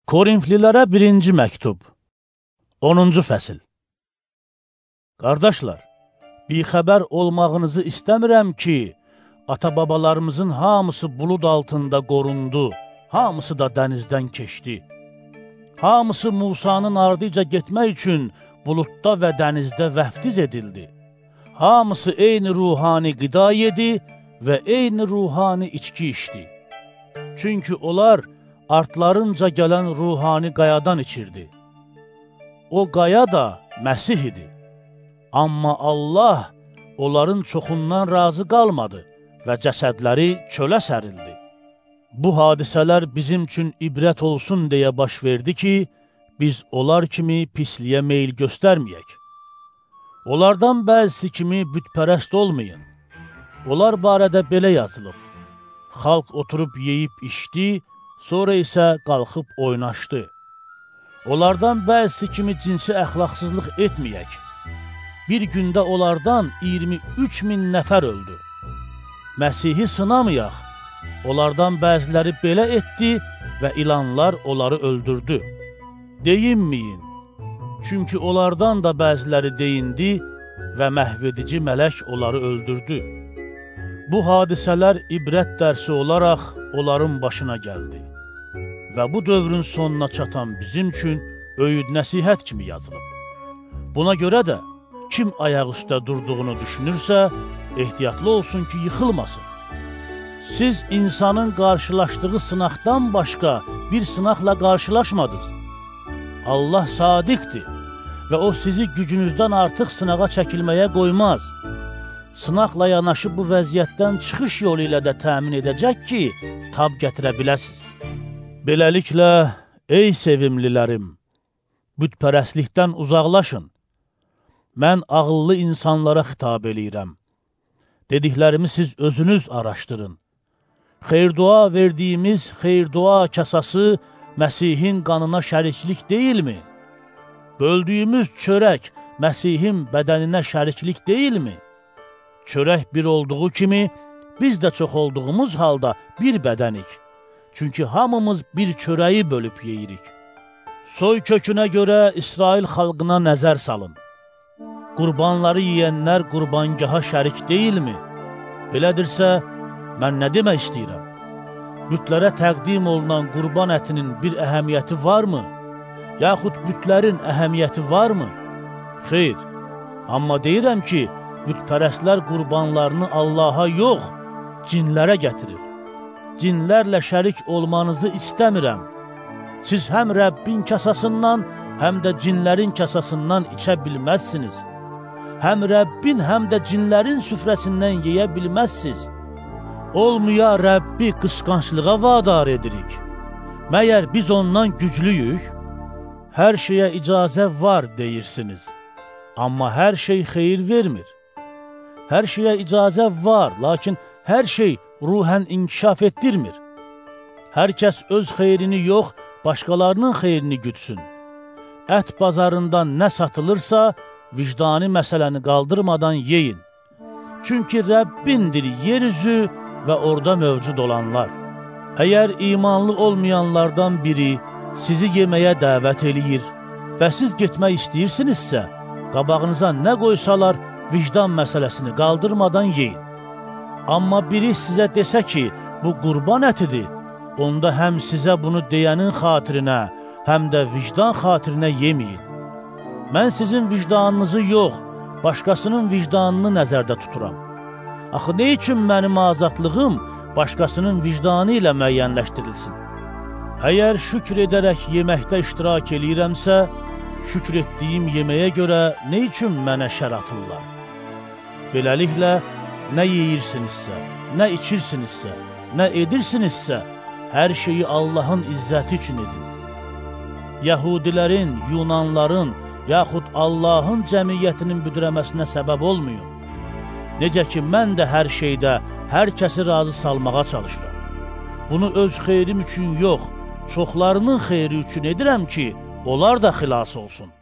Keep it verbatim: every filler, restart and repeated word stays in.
Korinflilərə birinci məktub, onuncu fəsil. Qardaşlar, bixəbər olmağınızı istəmirəm ki, ata-babalarımızın hamısı bulud altında qorundu, hamısı da dənizdən keçdi. Hamısı Musanın ardıca getmək üçün buludda və dənizdə vəftiz edildi. Hamısı eyni ruhani qida yedi və eyni ruhani içki içdi. Çünki onlar artlarınca gələn ruhani qayadan içirdi. O qaya da Məsih idi. Amma Allah onların çoxundan razı qalmadı və cəsədləri çölə sərildi. Bu hadisələr bizim üçün ibrət olsun deyə baş verdi ki, biz onlar kimi pisliyə meyil göstərməyək. Onlardan bəzisi kimi bütpərəst olmayın. Onlar barədə belə yazılıb. Xalq oturub yeyib içdi, sonra isə qalxıb oynaşdı. Onlardan bəzisi kimi cinsi əxlaqsızlıq etməyək. Bir gündə onlardan iyirmi üç min nəfər öldü. Məsihi sınamayaq. Onlardan bəziləri belə etdi və ilanlar onları öldürdü. Deyinməyin, çünki onlardan da bəziləri deyindi və məhvedici mələk onları öldürdü. Bu hadisələr ibrət dərsi olaraq onların başına gəldi. Və bu dövrün sonuna çatan bizim üçün öyüd nəsihət kimi yazılıb. Buna görə də kim ayaq üstə durduğunu düşünürsə, ehtiyatlı olsun ki, yıxılmasın. Siz insanın qarşılaşdığı sınaqdan başqa bir sınaqla qarşılaşmadınız. Allah sadiqdir və o sizi gücünüzdən artıq sınağa çəkilməyə qoymaz. Sınaqla yanaşı bu vəziyyətdən çıxış yolu ilə də təmin edəcək ki, tab gətirə biləsiniz. Beləliklə, ey sevimlilərim, bütpərəstlikdən uzaqlaşın. Mən ağıllı insanlara xitab eləyirəm. Dediklərimi siz özünüz araşdırın. Xeyr-dua verdiyimiz xeyr-dua kasası Məsihin qanına şəriklik deyilmi? Böldüyümüz çörək Məsihin bədəninə şəriklik deyilmi? Çörək bir olduğu kimi, biz də çox olduğumuz halda bir bədənik. Çünki hamımız bir çörəyi bölüb yeyirik. Soy kökünə görə İsrail xalqına nəzər salın. Qurbanları yeyənlər qurbangaha şərik deyilmi? Belədirsə, mən nə demək istəyirəm? Bütlərə təqdim olunan qurban ətinin bir əhəmiyyəti varmı? Yaxud bütlərin əhəmiyyəti varmı? Xeyr, amma deyirəm ki, bütpərəstlər qurbanlarını Allaha yox, cinlərə gətirir. Cinlərlə şərik olmanızı istəmirəm. Siz həm Rəbbin kasasından, həm də cinlərin kasasından içə bilməzsiniz. Həm Rəbbin, həm də cinlərin süfrəsindən yeyə bilməzsiniz. Olmaya Rəbbi qısqanclığa vadar edirik. Məyər biz ondan güclüyük? Hər şeyə icazə var deyirsiniz. Amma hər şey xeyir vermir. Hər şeyə icazə var, lakin hər şey ruhən inkişaf etdirmir. Hər kəs öz xeyrini yox, başqalarının xeyrini güdsün. Ət bazarından nə satılırsa, vicdani məsələni qaldırmadan yeyin. Çünki Rəbbindir yeryüzü və orada mövcud olanlar. Əgər imanlı olmayanlardan biri sizi yeməyə dəvət eləyir və siz getmək istəyirsinizsə, qabağınıza nə qoysalar, vicdan məsələsini qaldırmadan yeyin. Amma biri sizə desə ki, bu qurban ətidir, onda həm sizə bunu deyənin xatirinə, həm də vicdan xatirinə yeməyin. Mən sizin vicdanınızı yox, başqasının vicdanını nəzərdə tuturam. Axı, nə üçün mənim azadlığım başqasının vicdanı ilə müəyyənləşdirilsin? Əgər şükr edərək yeməkdə iştirak eləyirəmsə, şükr etdiyim yeməyə görə nə üçün mənə şər atırlar? Beləliklə, nə yeyirsinizsə, nə içirsinizsə, nə edirsinizsə, hər şeyi Allahın izzəti üçün edin. Yəhudilərin, Yunanların, yaxud Allahın cəmiyyətinin büdrəməsinə səbəb olmayın. Necə ki, mən də hər şeydə hər kəsi razı salmağa çalışıram. Bunu öz xeyrim üçün yox, çoxlarının xeyri üçün edirəm ki, onlar da xilas olsun.